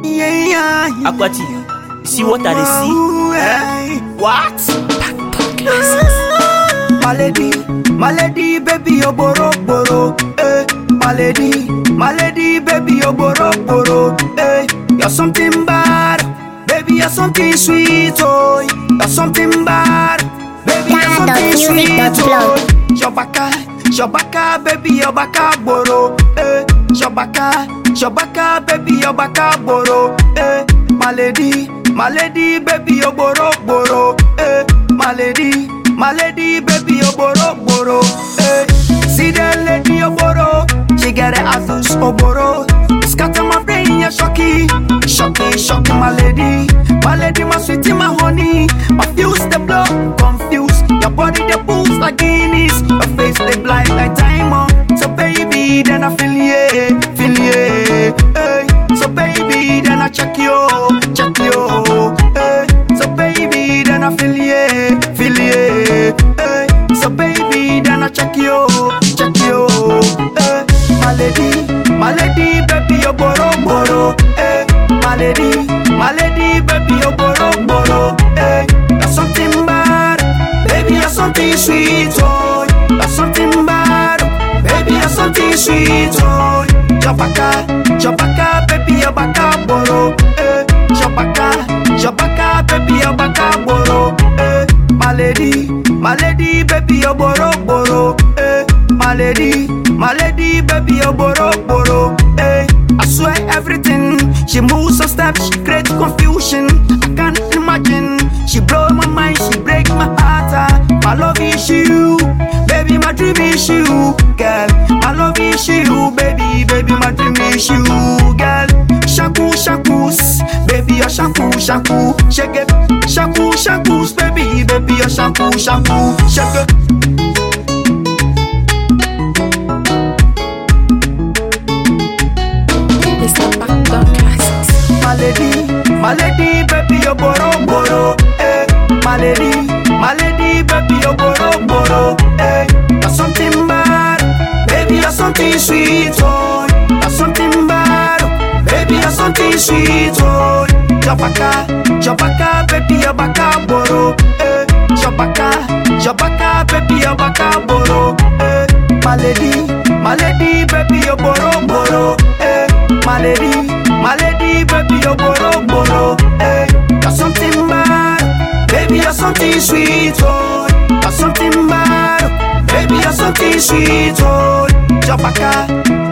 Yeah. Akwati, you see what I see? What? My lady, baby, you boro boro. My lady, baby, you boro boro. You're something bad, baby, you're something sweet, oh. You're something bad, baby, you're something sweet, oh. Shabaka, baby, your baka boro. Shabaka, baby, your baka boro. My lady, baby, your boro boro. My lady, baby, your boro boro. See the lady, your boro. She get it azus oboro. Scatter my brain, you're shocky, my lady, my sweetie, my honey. My fuse the blow, confused. Your body the boost like Guinness. Your face they blind like timer. So baby, then I feel yeah. So baby, then I check you. So baby, then I feel yeah. So baby, then I check you. My lady, baby, you boro boro. My lady, baby, you boro boro. You're something bad, baby, you're something sweet, oh. You're something bad, baby, you're something sweet, oh. Jabaka, baby, you baka boro. Jabaka, baby, you baka boro. My lady, baby, you boro boro. My lady, baby, you boro boro. I swear everything. She moves so steps, she creates confusion. I can't imagine. She blow my mind, she break my heart. My love is you, baby, my dream is you, girl. My love is you, baby, my dream is you, girl. Shakus, baby, your shaku, shake it. Shakus, baby, your shaku, shake it. My lady, baby, you boro boro. My lady, baby, you boro boro. You're something bad, baby, you're something sweet, oh. You're something bad, baby, you're something sweet, oh. Jabaka, baby, you baka boro. Jabaka, baby, you baka boro. My lady, baby, you boro boro. My lady, baby, you boro boro. You're something bad, baby, you're something sweet, oh. You're something bad, baby, you're something sweet, oh. Jabaka,